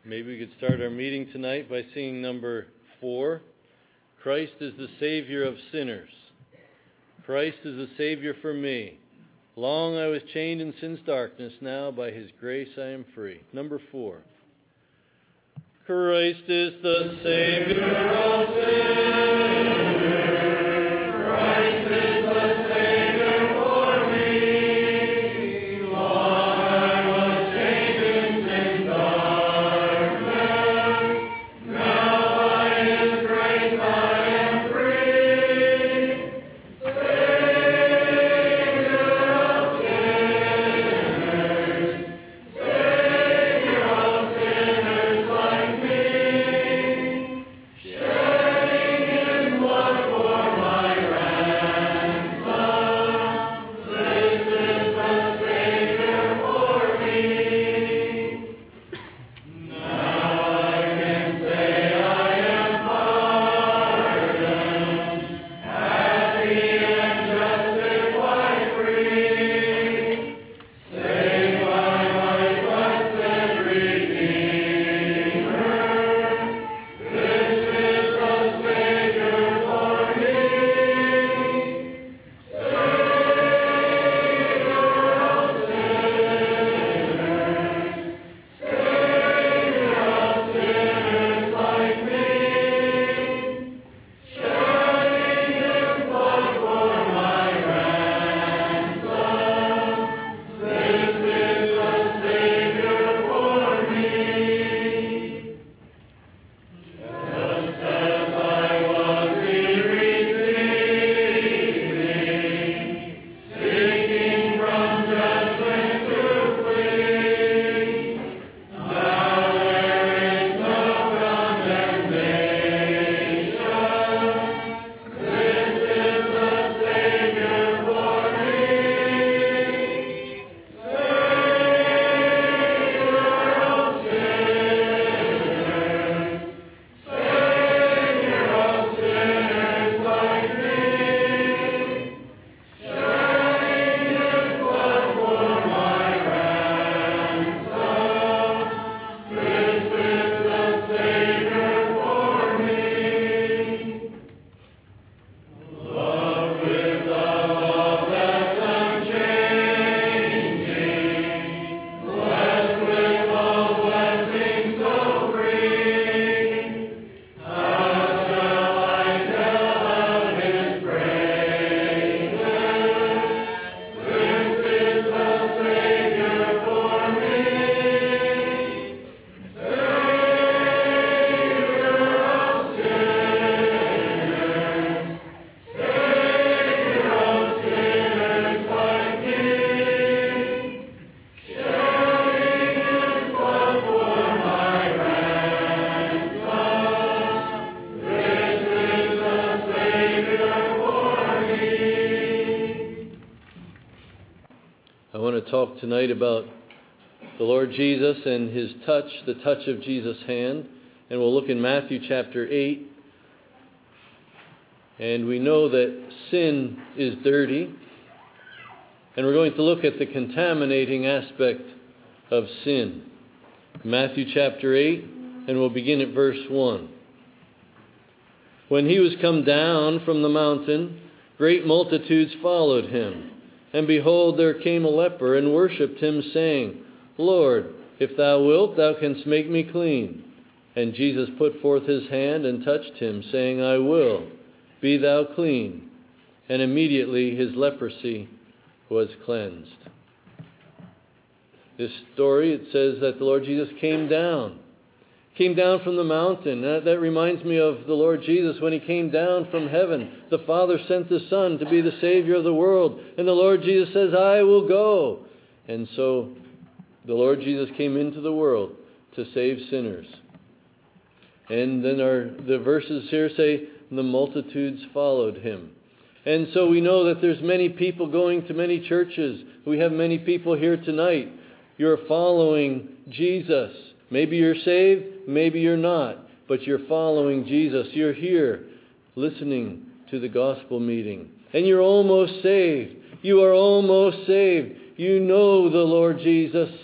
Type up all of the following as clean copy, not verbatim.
Maybe we could start our meeting tonight by singing number 4. Christ is the Savior of sinners. Christ is the Savior for me. Long I was chained in sin's darkness, now by His grace I am free. Number 4. Christ is the Savior of sinners. Christ is the Savior for me. Long I was chained in sin's darkness, now by His grace I am free. Savior of sinners, Savior of sinners like me, shedding His blood for my ransom. This is the Savior for me. Now I can say I am pardoned, happy and justified free, saved by my blessed Redeemer. This is the Savior for me. Savior of sinners, Savior of sinners like me, shedding His blood for my ransom. This is the Savior for me. Just as I was He received me, seeking from judgment to flee. Now there is no condemnation. This is the Savior for me. Savior of sinners, Savior of sinners like me, shedding His blood for my ransom. This is the Savior for me. Love with a love that's unchanging, blessed with all blessings so free. How shall I tell of His praises? This is the Savior for me. Savior of sinners, Savior of sinners like me, shedding His blood for my ransom. This is the Savior for me. I want to talk tonight about the Lord Jesus and His touch, the touch of Jesus' hand. And we'll look in Matthew chapter 8. And we know that sin is dirty. And we're going to look at the contaminating aspect of sin. Matthew chapter 8, and we'll begin at verse 1. When He was come down from the mountain, great multitudes followed Him. And behold, there came a leper and worshipped Him, saying, Lord, if Thou wilt, Thou canst make me clean. And Jesus put forth His hand and touched him, saying, I will, be thou clean. And immediately his leprosy was cleansed. This story, it says that the Lord Jesus came down from the mountain. That reminds me of the Lord Jesus when He came down from heaven. The Father sent the Son to be the Savior of the world. And the Lord Jesus says, I will go. And so the Lord Jesus came into the world to save sinners. And then the verses here say, the multitudes followed Him. And so we know that there's many people going to many churches. We have many people here tonight. You're following Jesus. Maybe you're saved, maybe you're not. But you're following Jesus. You're here listening to the gospel meeting. And you're almost saved. You are almost saved. You know the Lord Jesus.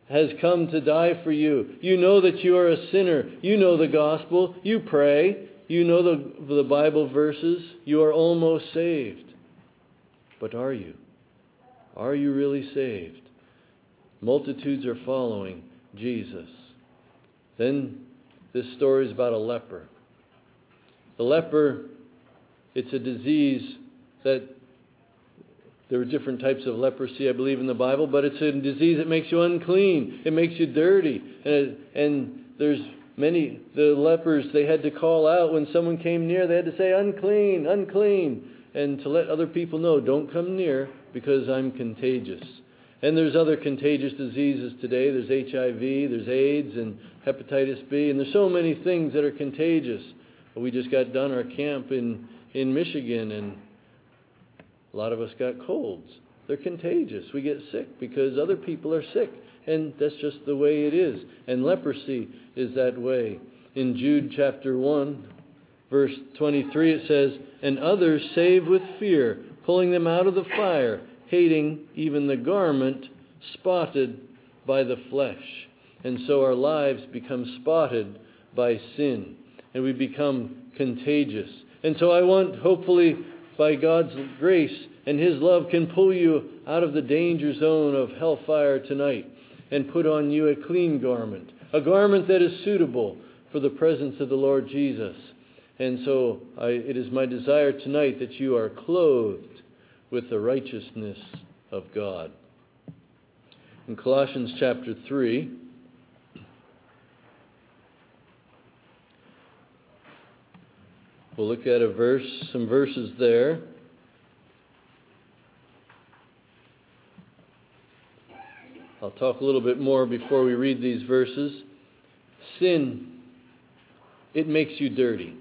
has come to die for you. You know that you are a sinner. You know the gospel. You pray. You know the Bible verses. You are almost saved. But are you? Are you really saved? Multitudes are following Jesus. Then this story is about a leper. The leper, it's a disease that there are different types of leprosy, I believe, in the Bible, but it's a disease that makes you unclean. It makes you dirty. And there's many, the lepers, they had to call out when someone came near. They had to say, unclean, unclean. And to let other people know, don't come near because I'm contagious. And there's other contagious diseases today. There's HIV, there's AIDS, and hepatitis B. And there's so many things that are contagious. We just got done our camp in Michigan, and a lot of us got colds. They're contagious. We get sick because other people are sick. And that's just the way it is. And leprosy is that way. In Jude chapter 1, verse 23, it says, and others save with fear, pulling them out of the fire, hating even the garment spotted by the flesh. And so our lives become spotted by sin. And we become contagious. And so I want, hopefully, by God's grace and His love, can pull you out of the danger zone of hellfire tonight and put on you a clean garment. A garment that is suitable for the presence of the Lord Jesus. And so it is my desire tonight that you are clothed with the righteousness of God. In Colossians chapter 3, we'll look at some verses there. I'll talk a little bit more before we read these verses. Sin, it makes you dirty.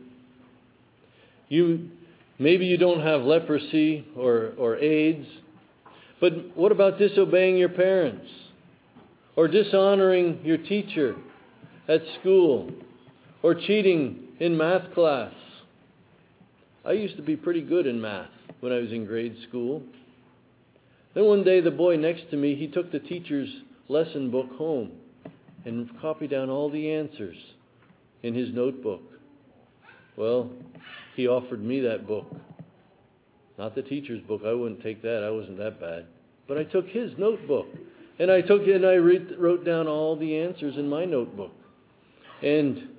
Maybe you don't have leprosy or AIDS, but what about disobeying your parents? Or dishonoring your teacher at school? Or cheating in math class? I used to be pretty good in math when I was in grade school. Then one day the boy next to me, he took the teacher's lesson book home and copied down all the answers in his notebook. Well, he offered me that book. Not the teacher's book. I wouldn't take that. I wasn't that bad. But I took his notebook. And I wrote down all the answers in my notebook. And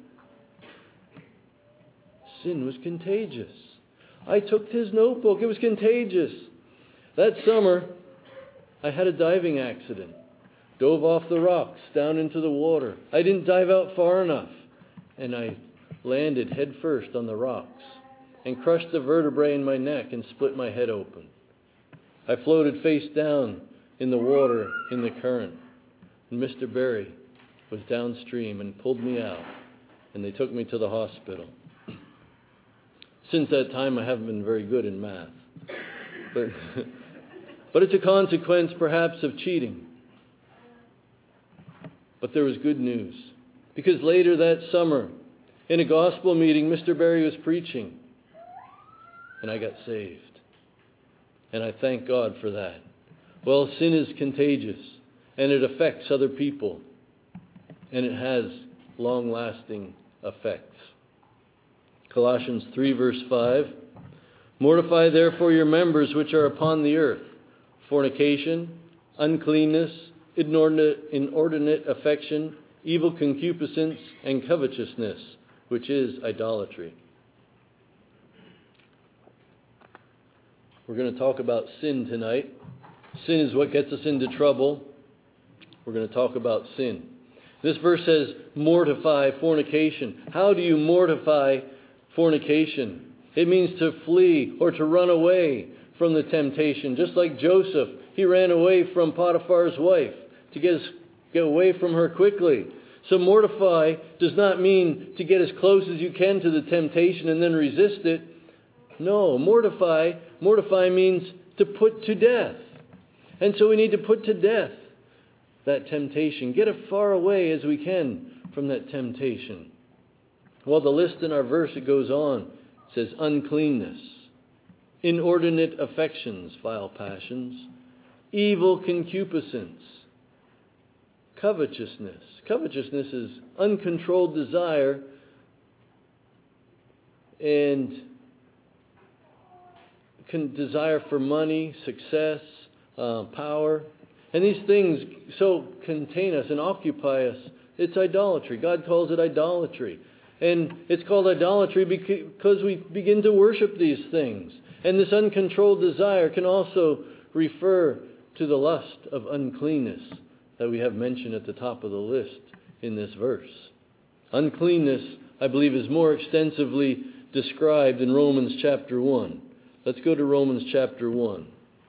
sin was contagious. I took his notebook. It was contagious. That summer, I had a diving accident. Dove off the rocks down into the water. I didn't dive out far enough. And I landed head first on the rocks and crushed the vertebrae in my neck and split my head open. I floated face down in the water in the current. And Mr. Berry was downstream and pulled me out. And they took me to the hospital. Since that time, I haven't been very good in math. But it's a consequence, perhaps, of cheating. But there was good news. Because later that summer, in a gospel meeting, Mr. Berry was preaching. And I got saved. And I thank God for that. Well, sin is contagious. And it affects other people. And it has long-lasting effects. Colossians 3 verse 5. Mortify therefore your members which are upon the earth. Fornication, uncleanness, inordinate affection, evil concupiscence, and covetousness, which is idolatry. We're going to talk about sin tonight. Sin is what gets us into trouble. We're going to talk about sin. This verse says, mortify fornication. How do you mortify fornication? It means to flee or to run away from the temptation. Just like Joseph, he ran away from Potiphar's wife to get away from her quickly. So mortify does not mean to get as close as you can to the temptation and then resist it. No, mortify means to put to death. And so we need to put to death that temptation. Get as far away as we can from that temptation. Well, the list in our verse, it goes on. It says uncleanness, inordinate affections, vile passions, evil concupiscence, covetousness. Covetousness is uncontrolled desire and desire for money, success, power. And these things so contain us and occupy us. It's idolatry. God calls it idolatry. And it's called idolatry because we begin to worship these things. And this uncontrolled desire can also refer to the lust of uncleanness that we have mentioned at the top of the list in this verse. Uncleanness, I believe, is more extensively described in Romans chapter 1. Let's go to Romans chapter 1.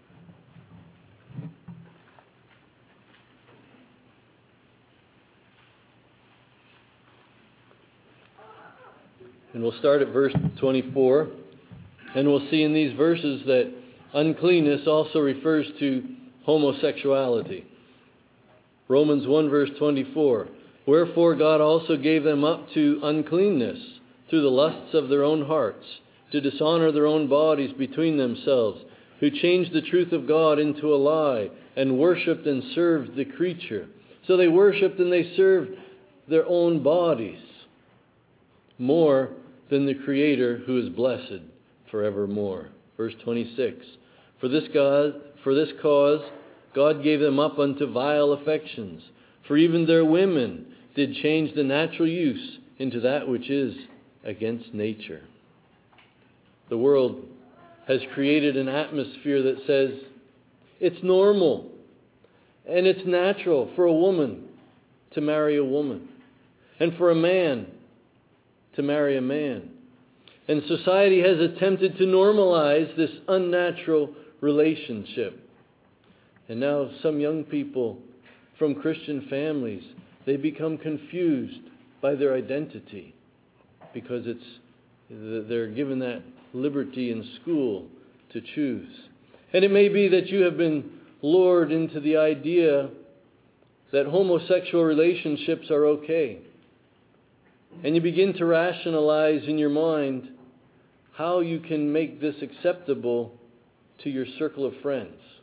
And we'll start at verse 24. And we'll see in these verses that uncleanness also refers to homosexuality. Romans 1 verse 24. Wherefore God also gave them up to uncleanness through the lusts of their own hearts, to dishonor their own bodies between themselves, who changed the truth of God into a lie, and worshipped and served the creature. So they worshipped and they served their own bodies more than the Creator, who is blessed forevermore. Verse 26. For this cause God gave them up unto vile affections. For even their women did change the natural use into that which is against nature. The world has created an atmosphere that says it's normal and it's natural for a woman to marry a woman, and for a man to marry a man. And society has attempted to normalize this unnatural relationship. And now some young people from Christian families, they become confused by their identity because they're given that liberty in school to choose. And it may be that you have been lured into the idea that homosexual relationships are okay. And you begin to rationalize in your mind how you can make this acceptable to your circle of friends.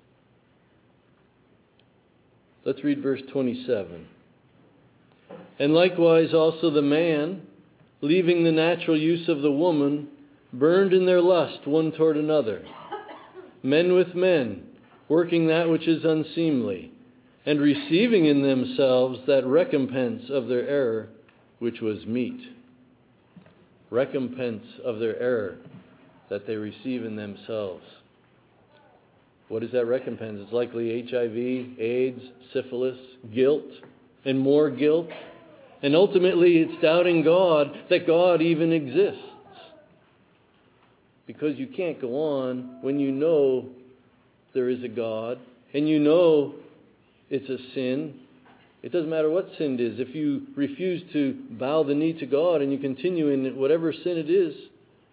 Let's read verse 27. And likewise also the man, leaving the natural use of the woman, burned in their lust one toward another, men with men, working that which is unseemly, and receiving in themselves that recompense of their error, which was meet. Recompense of their error that they receive in themselves. What is that recompense? It's likely HIV, AIDS, syphilis, guilt, and more guilt. And ultimately it's doubting God, that God even exists. Because you can't go on when you know there is a God, and you know it's a sin. It doesn't matter what sin it is. If you refuse to bow the knee to God and you continue in whatever sin it is,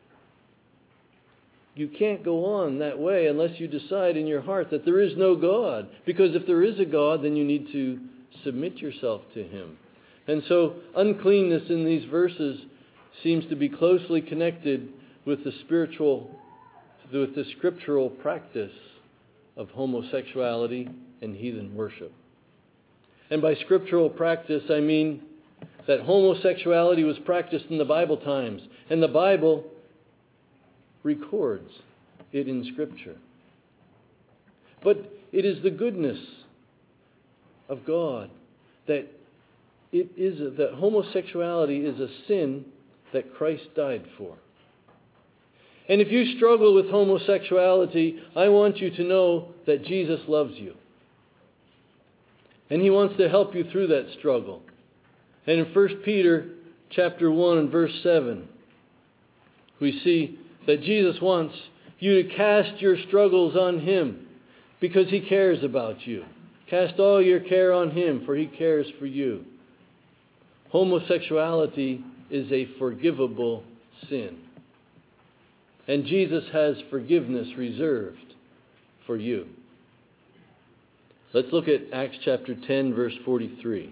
you can't go on that way unless you decide in your heart that there is no God. Because if there is a God, then you need to submit yourself to Him. And so uncleanness in these verses seems to be closely connected with the scriptural practice of homosexuality and heathen worship. And by scriptural practice, I mean that homosexuality was practiced in the Bible times, and the Bible records it in Scripture. But it is the goodness of God that that homosexuality is a sin that Christ died for. And if you struggle with homosexuality, I want you to know that Jesus loves you. And He wants to help you through that struggle. And in 1 Peter chapter 1 and verse 7, we see that Jesus wants you to cast your struggles on Him because He cares about you. Cast all your care on Him, for He cares for you. Homosexuality is a forgivable sin. And Jesus has forgiveness reserved for you. Let's look at Acts chapter 10, verse 43.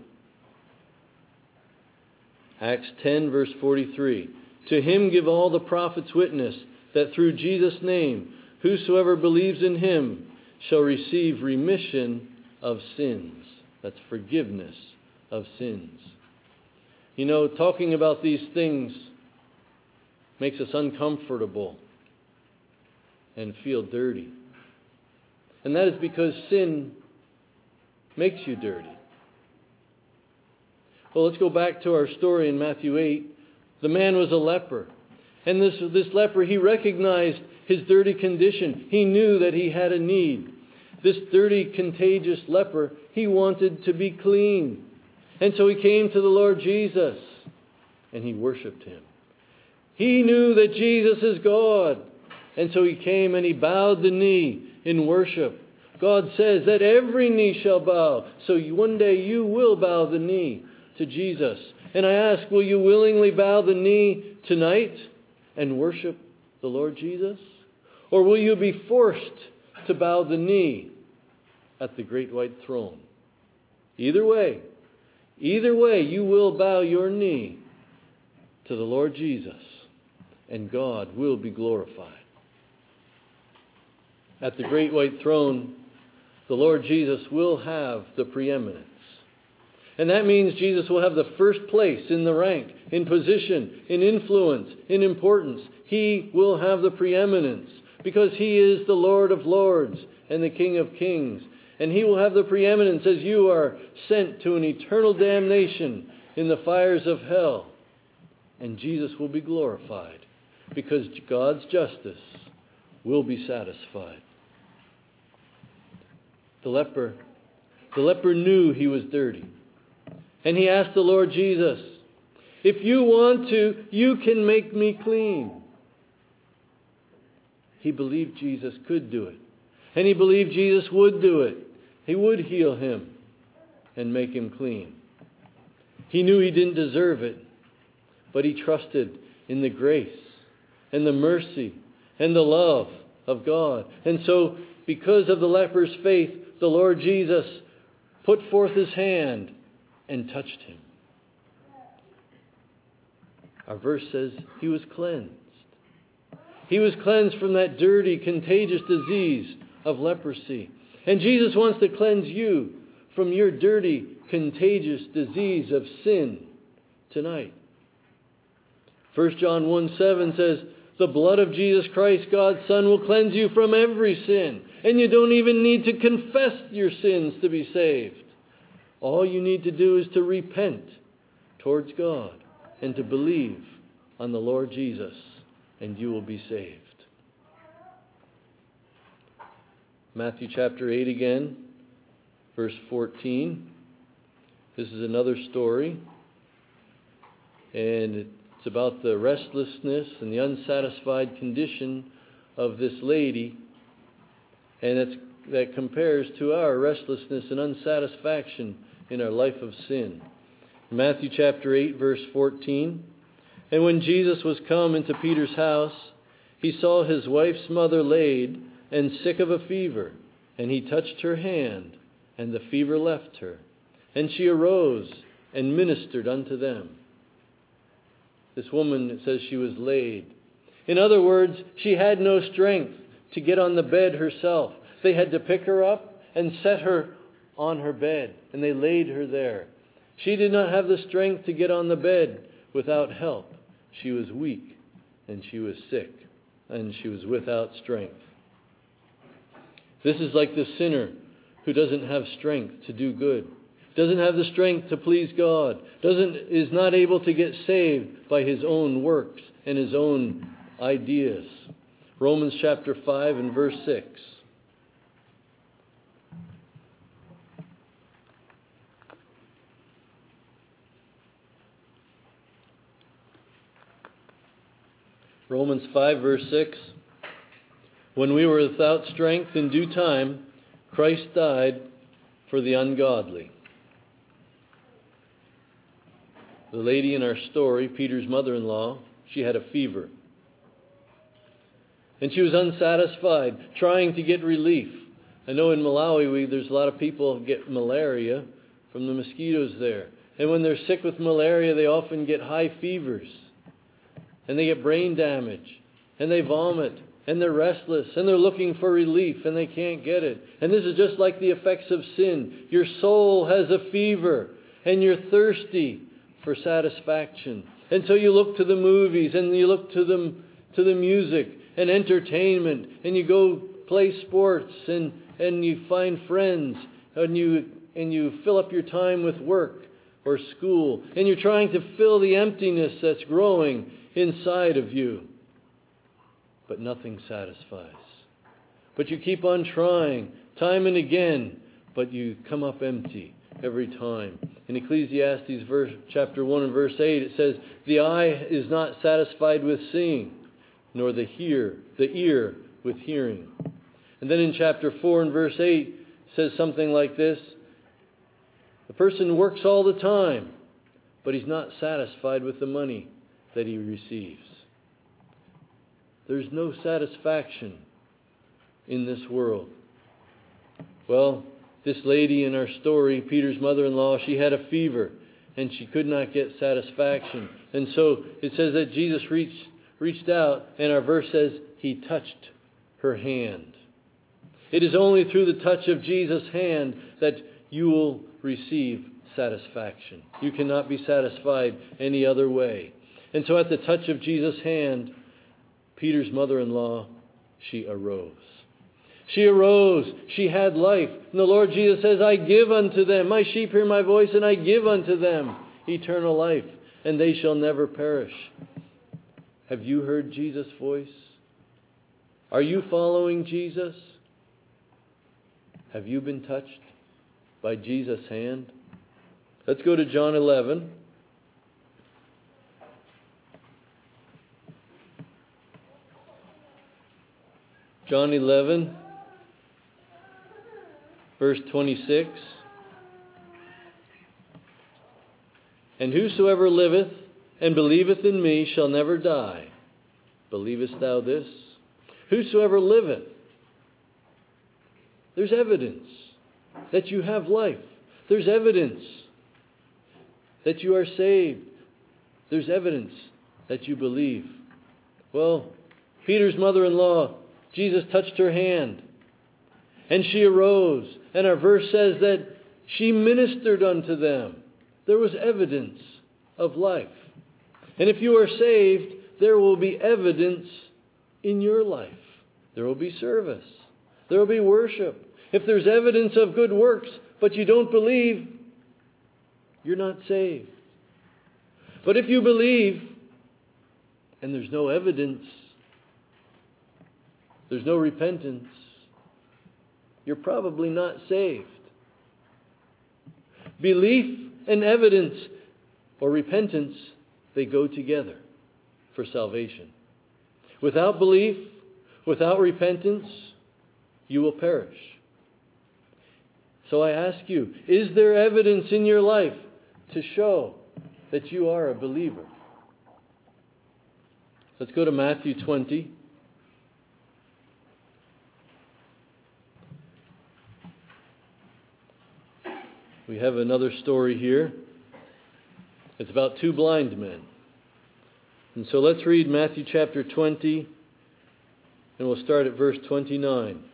Acts 10, verse 43. To Him give all the prophets witness that through Jesus' name, whosoever believes in Him shall receive remission of sins. That's forgiveness of sins. You know, talking about these things makes us uncomfortable and feel dirty. And that is because sin makes you dirty. Well, let's go back to our story in Matthew 8. The man was a leper. And this leper, he recognized his dirty condition. He knew that he had a need. This dirty, contagious leper, he wanted to be clean. And so he came to the Lord Jesus and he worshiped him. He knew that Jesus is God. And so he came and he bowed the knee in worship. God says that every knee shall bow. So one day you will bow the knee to Jesus. And I ask, will you willingly bow the knee tonight and worship the Lord Jesus? Or will you be forced to bow the knee at the great white throne? Either way, you will bow your knee to the Lord Jesus, and God will be glorified. At the great white throne, the Lord Jesus will have the preeminence. And that means Jesus will have the first place in the rank, in position, in influence, in importance. He will have the preeminence because He is the Lord of lords and the King of kings. And He will have the preeminence as you are sent to an eternal damnation in the fires of hell. And Jesus will be glorified because God's justice will be satisfied. The leper knew he was dirty. And he asked the Lord Jesus, if you want to, you can make me clean. He believed Jesus could do it. And he believed Jesus would do it. He would heal him and make him clean. He knew he didn't deserve it, but he trusted in the grace and the mercy and the love of God. And so, because of the leper's faith, the Lord Jesus put forth His hand and touched him. Our verse says he was cleansed. He was cleansed from that dirty, contagious disease of leprosy. And Jesus wants to cleanse you from your dirty, contagious disease of sin tonight. 1 John 1:7 says, the blood of Jesus Christ, God's Son, will cleanse you from every sin. And you don't even need to confess your sins to be saved. All you need to do is to repent towards God and to believe on the Lord Jesus, and you will be saved. Matthew chapter 8 again, verse 14. This is another story, and it's about the restlessness and the unsatisfied condition of this lady, and that compares to our restlessness and unsatisfaction in our life of sin. Matthew chapter 8, verse 14. And when Jesus was come into Peter's house, he saw his wife's mother laid and sick of a fever. And he touched her hand, and the fever left her. And she arose and ministered unto them. This woman, it says she was laid. In other words, she had no strength to get on the bed herself. They had to pick her up and set her on her bed, and they laid her there. She did not have the strength to get on the bed without help. She was weak, and she was sick, and she was without strength. This is like the sinner who doesn't have strength to do good, doesn't have the strength to please God, is not able to get saved by his own works and his own ideas. Romans chapter 5 and verse 6. Romans 5 verse 6. When we were without strength in due time, Christ died for the ungodly. The lady in our story, Peter's mother-in-law, she had a fever. And she was unsatisfied, trying to get relief. I know in Malawi, there's a lot of people who get malaria from the mosquitoes there. And when they're sick with malaria, they often get high fevers. And they get brain damage. And they vomit. and they're restless, and they're looking for relief, and they can't get it. And this is just like the effects of sin. Your soul has a fever, and you're thirsty for satisfaction. And so you look to the movies, and you look to the music and entertainment, and you go play sports, and you find friends, and you fill up your time with work or school, and you're trying to fill the emptiness that's growing inside of you. But nothing satisfies. But you keep on trying, time and again, but you come up empty every time. In Ecclesiastes chapter 1 and verse 8, it says, "The eye is not satisfied with seeing, nor the ear with hearing." And then in chapter 4 and verse 8, it says something like this: "The person works all the time, but he's not satisfied with the money that he receives." There's no satisfaction in this world. Well, this lady in our story, Peter's mother-in-law, she had a fever and she could not get satisfaction. And so it says that Jesus reached out, and our verse says he touched her hand. It is only through the touch of Jesus' hand that you will receive satisfaction. You cannot be satisfied any other way. And so at the touch of Jesus' hand, Peter's mother-in-law, she arose. She arose. She had life. And the Lord Jesus says, "I give unto them. My sheep hear my voice, and I give unto them eternal life, and they shall never perish." Have you heard Jesus' voice? Are you following Jesus? Have you been touched by Jesus' hand? Let's go to John 11. John 11, verse 26. "And whosoever liveth and believeth in me shall never die. Believest thou this?" Whosoever liveth. There's evidence that you have life. There's evidence that you are saved. There's evidence that you believe. Well, Peter's mother-in-law, Jesus touched her hand, and she arose. And our verse says that she ministered unto them. There was evidence of life. And if you are saved, there will be evidence in your life. There will be service. There will be worship. If there's evidence of good works, but you don't believe, you're not saved. But if you believe, and there's no evidence, there's no repentance, you're probably not saved. Belief and evidence or repentance, they go together for salvation. Without belief, without repentance, you will perish. So I ask you, is there evidence in your life to show that you are a believer? Let's go to Matthew 20. We have another story here. It's about two blind men. And so let's read Matthew chapter 20, and we'll start at verse 29.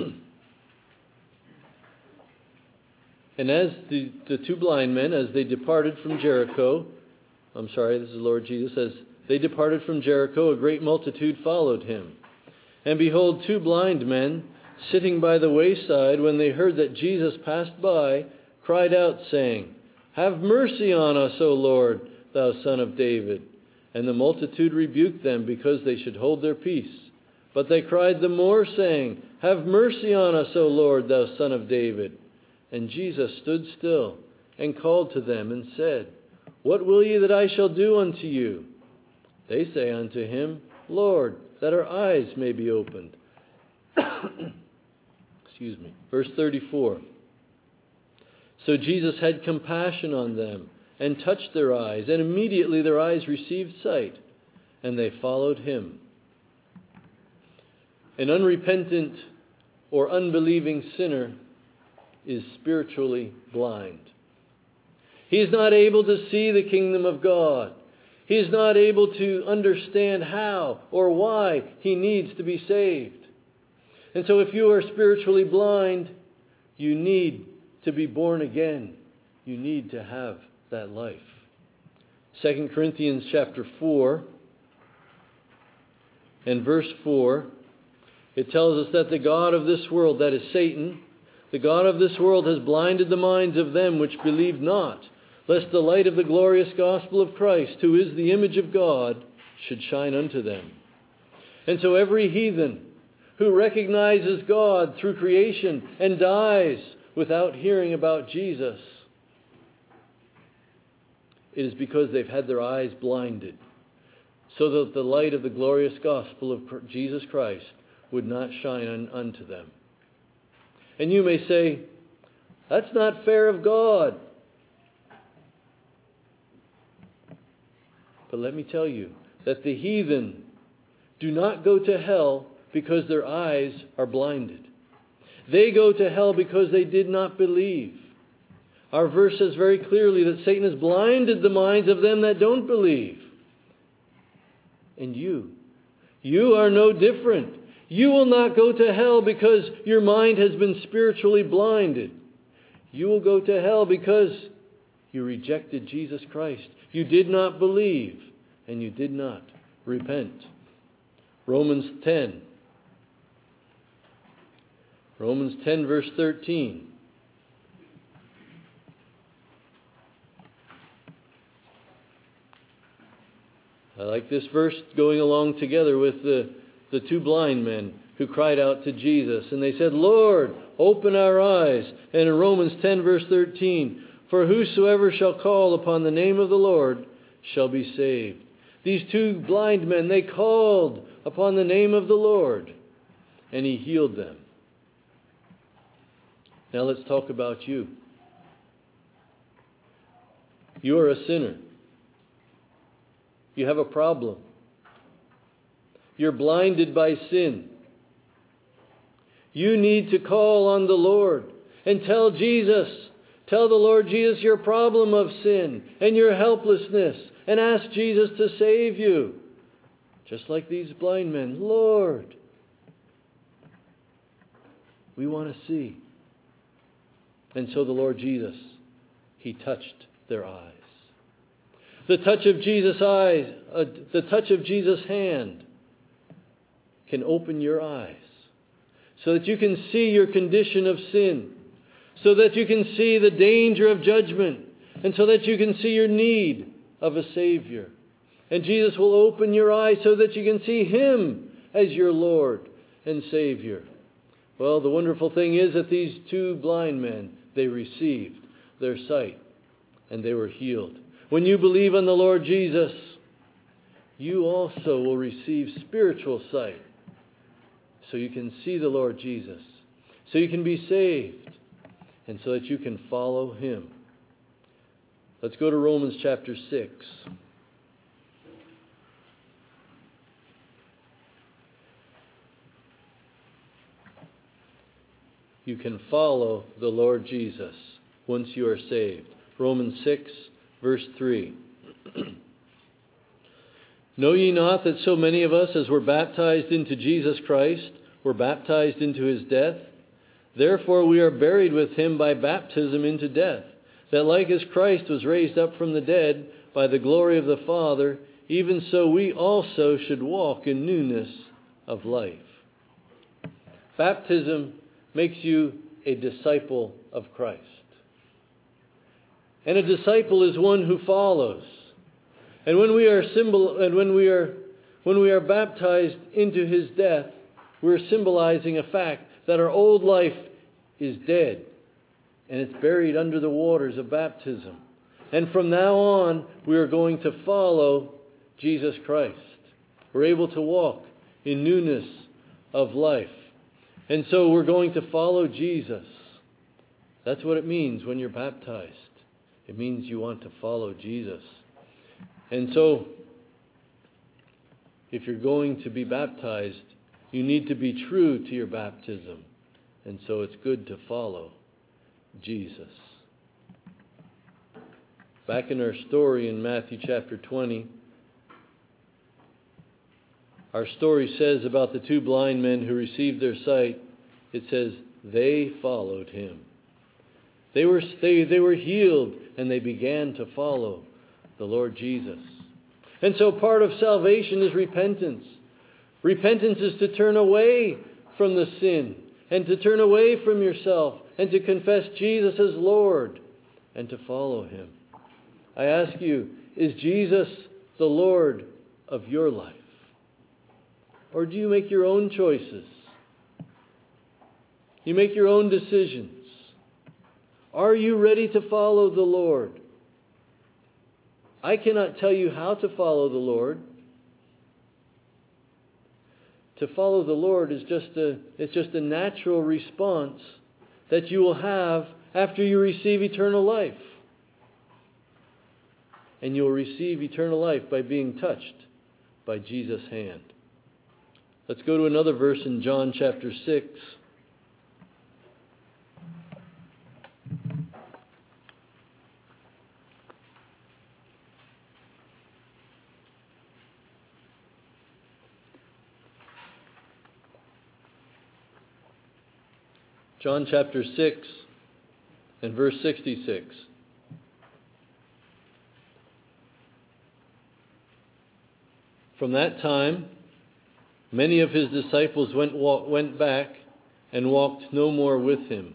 "And as the two blind men, as they departed from Jericho," this is the Lord Jesus, "as they departed from Jericho, a great multitude followed him. And behold, two blind men, sitting by the wayside, when they heard that Jesus passed by, cried out, saying, Have mercy on us, O Lord, thou Son of David. And the multitude rebuked them, because they should hold their peace. But they cried the more, saying, Have mercy on us, O Lord, thou Son of David. And Jesus stood still, and called to them, and said, What will ye that I shall do unto you? They say unto him, Lord, that our eyes may be opened. Excuse me. Verse 34. So Jesus had compassion on them, and touched their eyes, and immediately their eyes received sight, and they followed him. An unrepentant or unbelieving sinner is spiritually blind. He is not able to see the kingdom of God. He is not able to understand how or why he needs to be saved. And so if you are spiritually blind, you need to be born again. You need to have that life. 2 Corinthians chapter 4 and verse 4, it tells us that the God of this world, that is Satan, the God of this world has blinded the minds of them which believe not, lest the light of the glorious gospel of Christ, who is the image of God, should shine unto them. And so every heathen who recognizes God through creation and dies without hearing about Jesus, it is because they've had their eyes blinded, so that the light of the glorious gospel of Jesus Christ would not shine unto them. And you may say, that's not fair of God. But let me tell you that the heathen do not go to hell because their eyes are blinded. They go to hell because they did not believe. Our verse says very clearly that Satan has blinded the minds of them that don't believe. And you are no different. You will not go to hell because your mind has been spiritually blinded. You will go to hell because you rejected Jesus Christ. You did not believe and you did not repent. Romans 10 verse 13. I like this verse going along together with the two blind men who cried out to Jesus. And they said, Lord, open our eyes. And in Romans 10 verse 13, for whosoever shall call upon the name of the Lord shall be saved. These two blind men, they called upon the name of the Lord, and he healed them. Now let's talk about you. You are a sinner. You have a problem. You're blinded by sin. You need to call on the Lord and tell the Lord Jesus your problem of sin and your helplessness, and ask Jesus to save you. Just like these blind men. Lord, we want to see. And so the Lord Jesus, he touched their eyes. The touch of Jesus' eyes, the touch of Jesus' hand can open your eyes so that you can see your condition of sin, so that you can see the danger of judgment, and so that you can see your need of a Savior. And Jesus will open your eyes so that you can see him as your Lord and Savior. Well, the wonderful thing is that these two blind men, they received their sight and they were healed. When you believe on the Lord Jesus, you also will receive spiritual sight, so you can see the Lord Jesus, so you can be saved, and so that you can follow him. Let's go to Romans chapter 6. You can follow the Lord Jesus once you are saved. Romans 6, verse 3. Know ye not that so many of us as were baptized into Jesus Christ were baptized into his death? Therefore we are buried with him by baptism into death, that like as Christ was raised up from the dead by the glory of the Father, even so we also should walk in newness of life. Baptism makes you a disciple of Christ. And a disciple is one who follows. And when we are baptized into his death, we're symbolizing a fact that our old life is dead and it's buried under the waters of baptism. And from now on, we are going to follow Jesus Christ. We're able to walk in newness of life. And so we're going to follow Jesus. That's what it means when you're baptized. It means you want to follow Jesus. And so, if you're going to be baptized, you need to be true to your baptism. And so it's good to follow Jesus. Back in our story in Matthew chapter 20, Our story says about the two blind men who received their sight, it says, they followed him. They were healed, and they began to follow the Lord Jesus. And so part of salvation is repentance. Repentance is to turn away from the sin and to turn away from yourself and to confess Jesus as Lord and to follow him. I ask you, is Jesus the Lord of your life? Or do you make your own choices? You make your own decisions. Are you ready to follow the Lord? I cannot tell you how to follow the Lord. To follow the Lord is just a natural response that you will have after you receive eternal life. And you will receive eternal life by being touched by Jesus' hand. Let's go to another verse in John chapter 6. John chapter 6 and verse 66. From that time, many of his disciples went back and walked no more with him.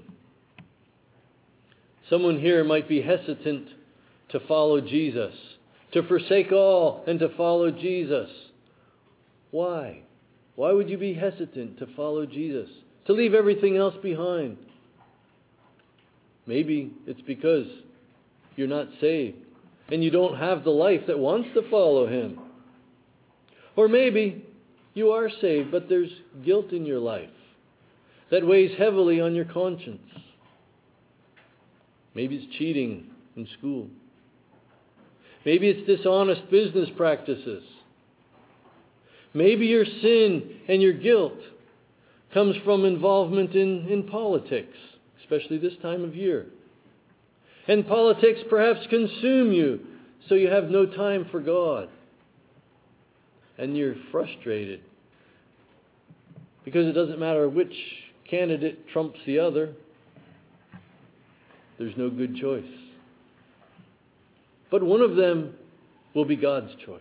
Someone here might be hesitant to follow Jesus, to forsake all and to follow Jesus. Why? Why would you be hesitant to follow Jesus? To leave everything else behind? Maybe it's because you're not saved and you don't have the life that wants to follow him. Or maybe you are saved, but there's guilt in your life that weighs heavily on your conscience. Maybe it's cheating in school. Maybe it's dishonest business practices. Maybe your sin and your guilt comes from involvement in politics, especially this time of year. And politics perhaps consume you, so you have no time for God. And you're frustrated because it doesn't matter which candidate trumps the other. There's no good choice. But one of them will be God's choice.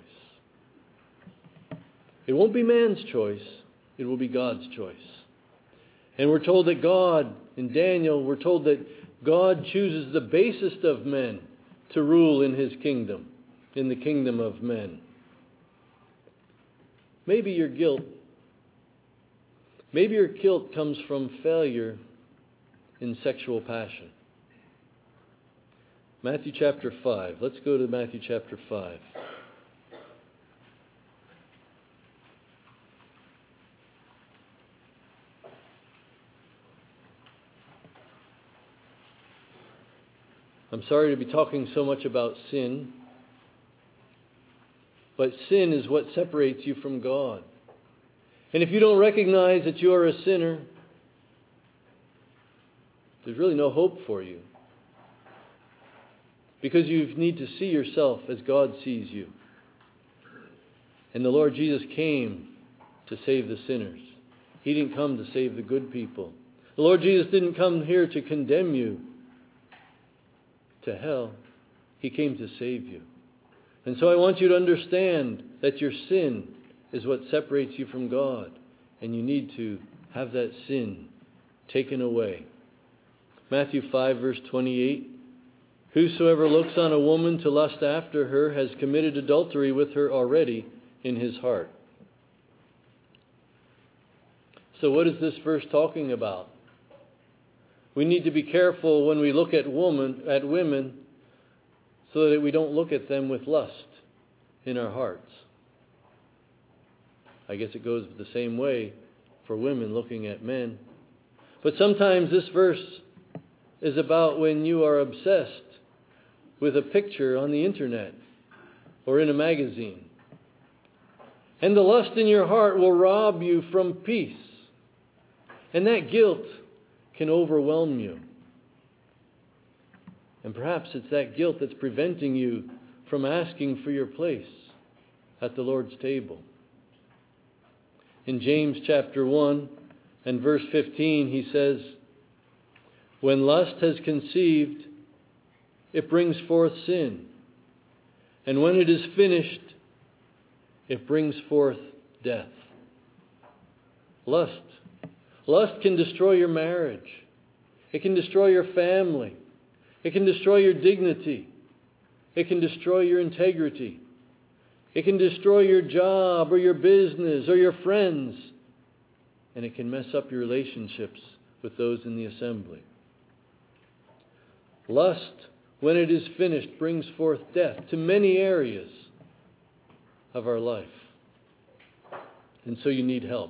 It won't be man's choice. It will be God's choice. And we're told that God, in Daniel, we're told that God chooses the basest of men to rule in his kingdom, in the kingdom of men. Maybe your guilt comes from failure in sexual passion. Matthew chapter 5. Let's go to Matthew chapter 5. I'm sorry to be talking so much about sin, but sin is what separates you from God. And if you don't recognize that you are a sinner, there's really no hope for you. Because you need to see yourself as God sees you. And the Lord Jesus came to save the sinners. He didn't come to save the good people. The Lord Jesus didn't come here to condemn you to hell. He came to save you. And so I want you to understand that your sin is what separates you from God. And you need to have that sin taken away. Matthew 5 verse 28. Whosoever looks on a woman to lust after her has committed adultery with her already in his heart. So what is this verse talking about? We need to be careful when we look at women so that we don't look at them with lust in our hearts. I guess it goes the same way for women looking at men. But sometimes this verse is about when you are obsessed with a picture on the internet or in a magazine. And the lust in your heart will rob you from peace. And that guilt can overwhelm you. And perhaps it's that guilt that's preventing you from asking for your place at the Lord's table. In James chapter 1 and verse 15, he says, "When lust has conceived, it brings forth sin. And when it is finished, it brings forth death." Lust. Lust can destroy your marriage. It can destroy your family. It can destroy your dignity. It can destroy your integrity. It can destroy your job or your business or your friends. And it can mess up your relationships with those in the assembly. Lust, when it is finished, brings forth death to many areas of our life. And so you need help.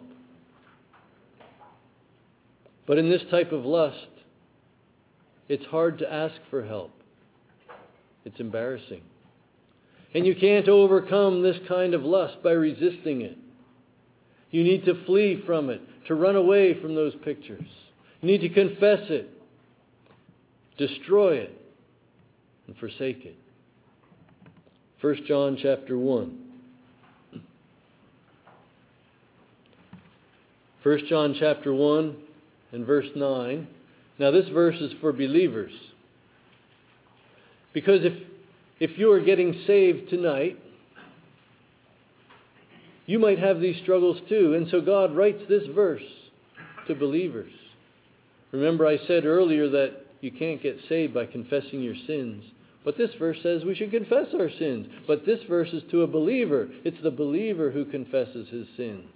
But in this type of lust, it's hard to ask for help. It's embarrassing. And you can't overcome this kind of lust by resisting it. You need to flee from it, to run away from those pictures. You need to confess it, destroy it, and forsake it. 1 John chapter 1. 1 John chapter 1 and verse 9. Now this verse is for believers. Because if you are getting saved tonight, you might have these struggles too. And so God writes this verse to believers. Remember, I said earlier that you can't get saved by confessing your sins. But this verse says we should confess our sins. But this verse is to a believer. It's the believer who confesses his sins.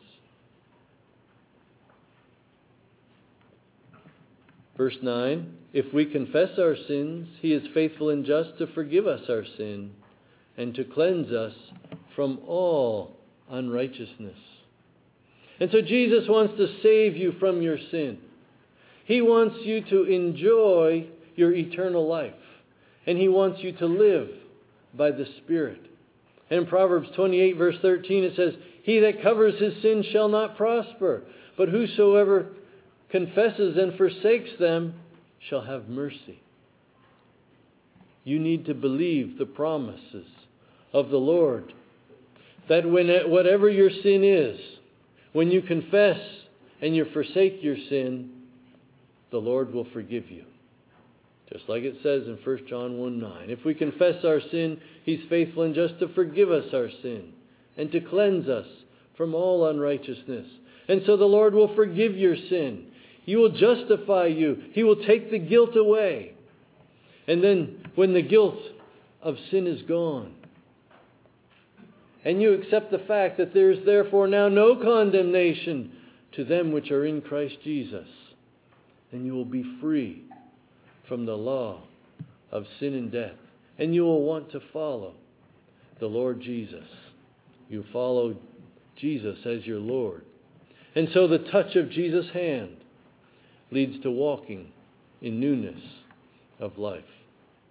Verse 9, "If we confess our sins, He is faithful and just to forgive us our sin and to cleanse us from all unrighteousness." And so Jesus wants to save you from your sin. He wants you to enjoy your eternal life. And He wants you to live by the Spirit. And in Proverbs 28 verse 13 it says, "He that covers his sin shall not prosper, but whosoever confesses and forsakes them shall have mercy." You need to believe the promises of the Lord. That whatever your sin is, when you confess and you forsake your sin, the Lord will forgive you. Just like it says in 1 John 1:9. If we confess our sin, He's faithful and just to forgive us our sin and to cleanse us from all unrighteousness. And so the Lord will forgive your sin. He will justify you. He will take the guilt away. And then when the guilt of sin is gone, and you accept the fact that there is therefore now no condemnation to them which are in Christ Jesus, then you will be free from the law of sin and death. And you will want to follow the Lord Jesus. You follow Jesus as your Lord. And so the touch of Jesus' hand leads to walking in newness of life.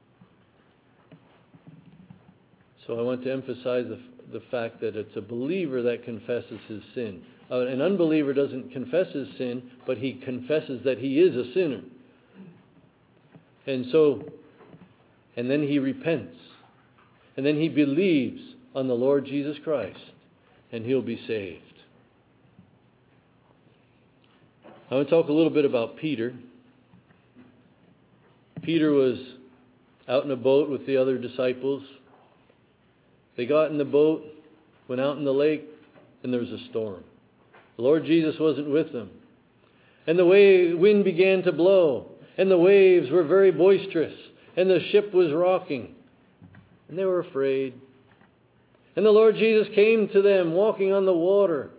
So I want to emphasize the fact that it's a believer that confesses his sin. An unbeliever doesn't confess his sin, but he confesses that he is a sinner. And then he repents. And then he believes on the Lord Jesus Christ. And he'll be saved. I want to talk a little bit about Peter. Peter was out in a boat with the other disciples. They got in the boat, went out in the lake, and there was a storm. The Lord Jesus wasn't with them. And the wind began to blow, and the waves were very boisterous, and the ship was rocking. And they were afraid. And the Lord Jesus came to them walking on the water.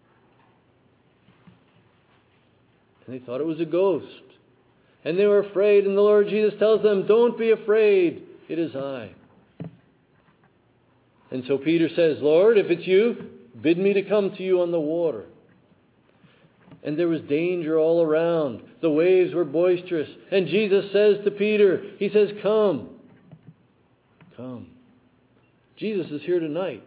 And they thought it was a ghost. And they were afraid. And the Lord Jesus tells them, "Don't be afraid. It is I." And so Peter says, "Lord, if it's you, bid me to come to you on the water." And there was danger all around. The waves were boisterous. And Jesus says to Peter, He says, "Come. Come." Jesus is here tonight.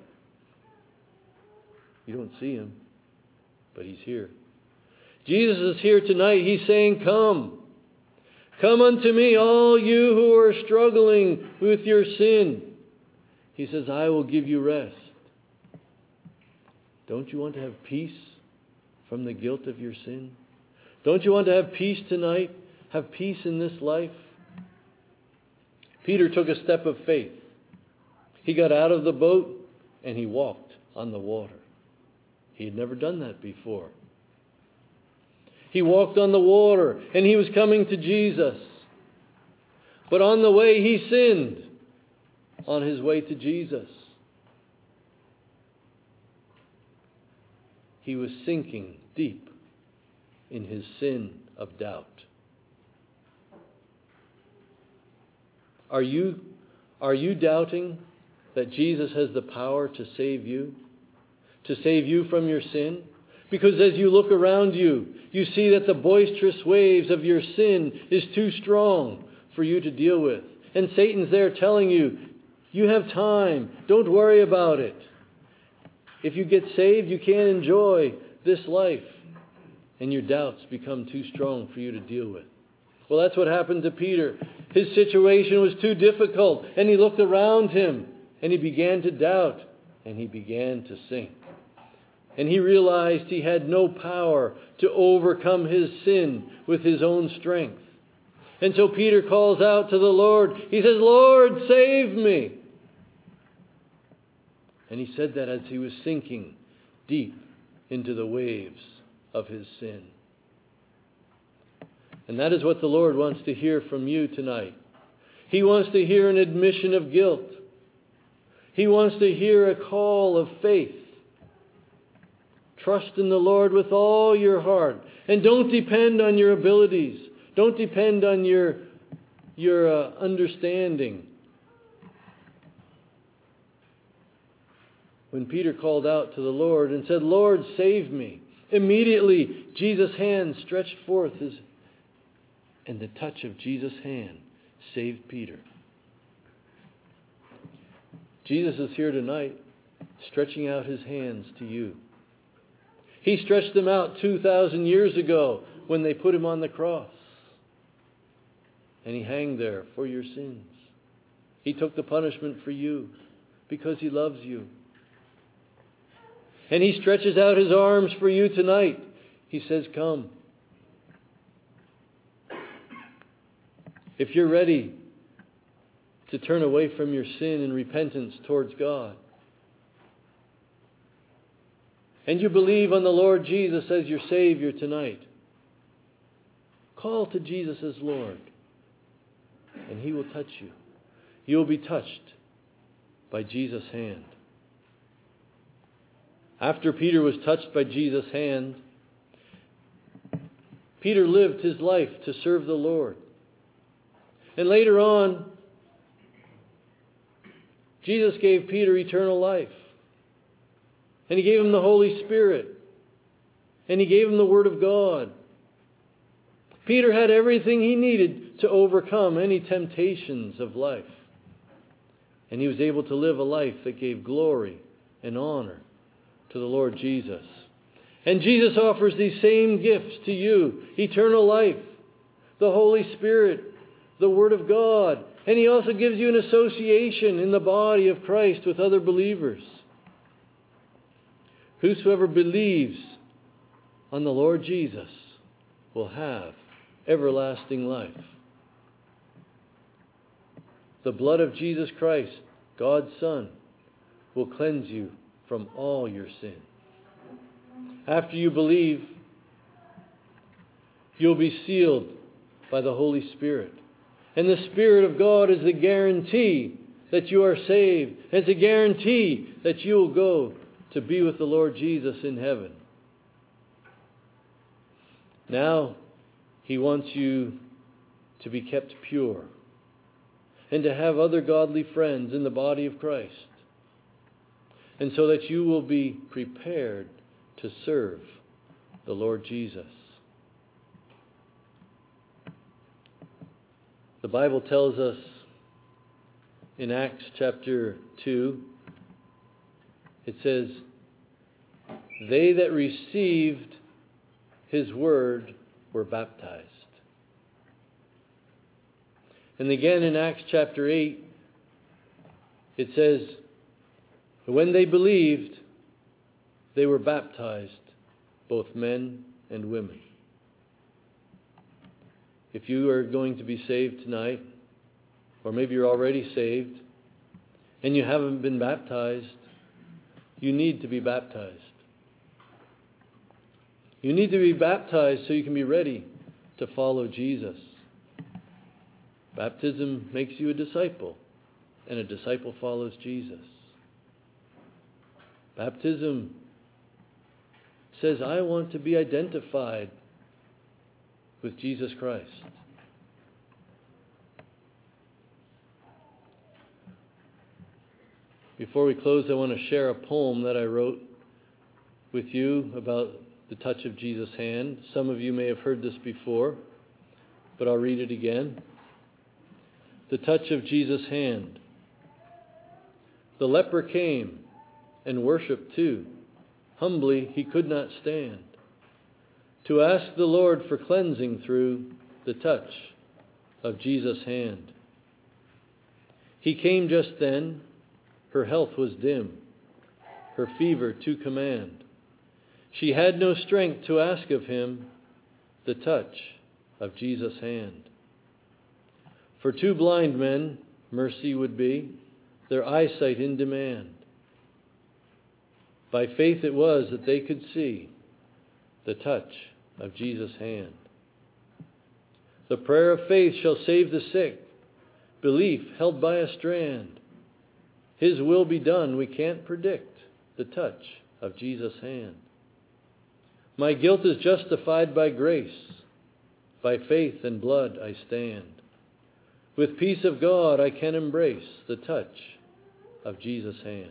You don't see Him, but He's here. Jesus is here tonight. He's saying, "Come. Come unto me, all you who are struggling with your sin." He says, "I will give you rest." Don't you want to have peace from the guilt of your sin? Don't you want to have peace tonight? Have peace in this life? Peter took a step of faith. He got out of the boat and he walked on the water. He had never done that before. He walked on the water and he was coming to Jesus. But on the way he sinned on his way to Jesus. He was sinking deep in his sin of doubt. Are you doubting that Jesus has the power to save you? To save you from your sin? Because as you look around you, you see that the boisterous waves of your sin is too strong for you to deal with. And Satan's there telling you, you have time. Don't worry about it. If you get saved, you can't enjoy this life. And your doubts become too strong for you to deal with. Well, that's what happened to Peter. His situation was too difficult. And he looked around him. And he began to doubt. And he began to sink. And he realized he had no power to overcome his sin with his own strength. And so Peter calls out to the Lord. He says, Lord, save me. And he said that as he was sinking deep into the waves of his sin. And that is what the Lord wants to hear from you tonight. He wants to hear an admission of guilt. He wants to hear a call of faith. Trust in the Lord with all your heart. And don't depend on your abilities. Don't depend on your understanding. When Peter called out to the Lord and said, Lord, save me, immediately Jesus' hand stretched forth, and the touch of Jesus' hand saved Peter. Jesus is here tonight, stretching out his hands to you. He stretched them out 2,000 years ago when they put him on the cross. And he hung there for your sins. He took the punishment for you because he loves you. And he stretches out his arms for you tonight. He says, come. If you're ready to turn away from your sin in repentance towards God, and you believe on the Lord Jesus as your Savior tonight, call to Jesus as Lord, and he will touch you. You will be touched by Jesus' hand. After Peter was touched by Jesus' hand, Peter lived his life to serve the Lord. And later on, Jesus gave Peter eternal life. And he gave him the Holy Spirit. And he gave him the Word of God. Peter had everything he needed to overcome any temptations of life. And he was able to live a life that gave glory and honor to the Lord Jesus. And Jesus offers these same gifts to you. Eternal life, the Holy Spirit, the Word of God. And he also gives you an association in the body of Christ with other believers. Whosoever believes on the Lord Jesus will have everlasting life. The blood of Jesus Christ, God's Son, will cleanse you from all your sin. After you believe, you'll be sealed by the Holy Spirit. And the Spirit of God is the guarantee that you are saved. It's a guarantee that you will go to be with the Lord Jesus in heaven. Now, he wants you to be kept pure and to have other godly friends in the body of Christ. And so that you will be prepared to serve the Lord Jesus. The Bible tells us in Acts chapter 2, it says, they that received his word were baptized. And again in Acts chapter 8, it says, when they believed, they were baptized both men and women. If you are going to be saved tonight, or maybe you're already saved, and you haven't been baptized, you need to be baptized. You need to be baptized so you can be ready to follow Jesus. Baptism makes you a disciple, and a disciple follows Jesus. Baptism says, I want to be identified with Jesus Christ. Before we close, I want to share a poem that I wrote with you about the touch of Jesus' hand. Some of you may have heard this before, but I'll read it again. The touch of Jesus' hand. The leper came and worshipped too. Humbly he could not stand to ask the Lord for cleansing through the touch of Jesus' hand. He came just then. Her health was dim, her fever to command. She had no strength to ask of him the touch of Jesus' hand. For two blind men, mercy would be their eyesight in demand. By faith it was that they could see the touch of Jesus' hand. The prayer of faith shall save the sick, belief held by a strand. His will be done, we can't predict the touch of Jesus' hand. My guilt is justified by grace, by faith and blood I stand. With peace of God I can embrace the touch of Jesus' hand.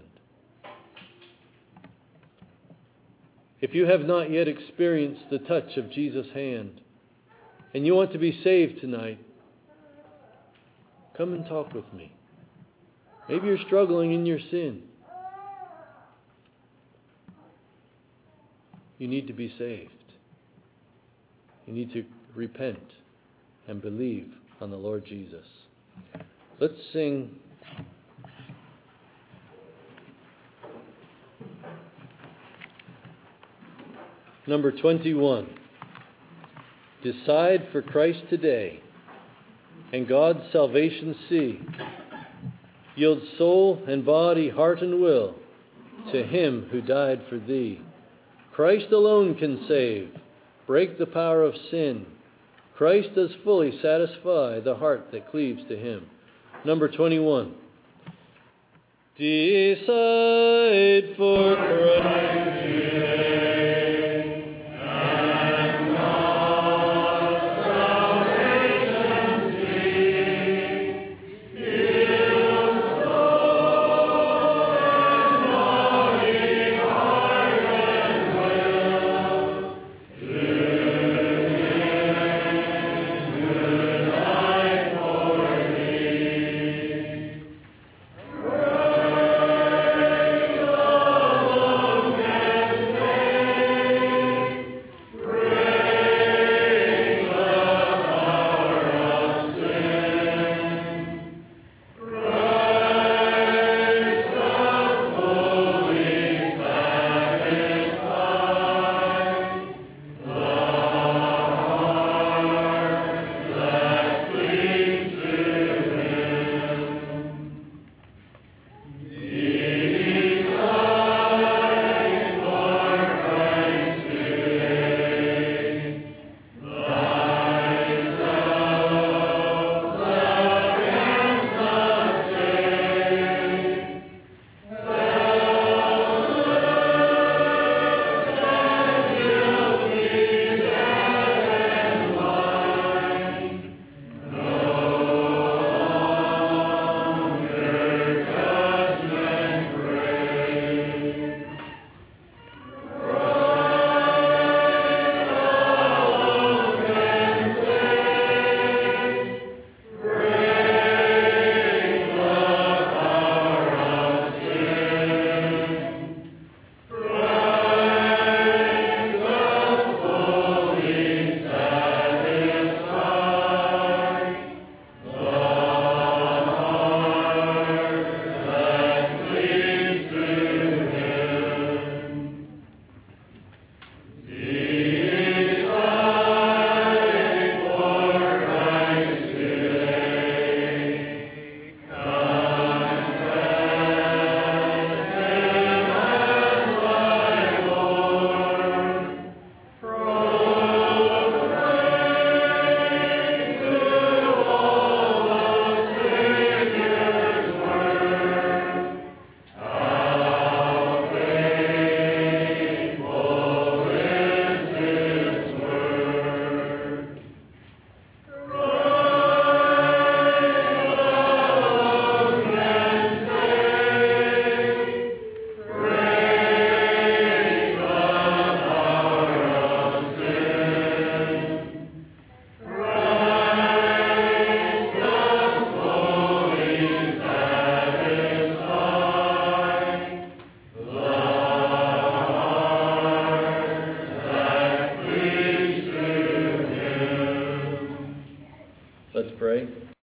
If you have not yet experienced the touch of Jesus' hand, and you want to be saved tonight, come and talk with me. Maybe you're struggling in your sin. You need to be saved. You need to repent and believe on the Lord Jesus. Let's sing number 21. Decide for Christ today, and God's salvation see. Yield soul and body, heart and will to Him who died for thee. Christ alone can save, break the power of sin. Christ does fully satisfy the heart that cleaves to Him. Number 21. Decide for Christ.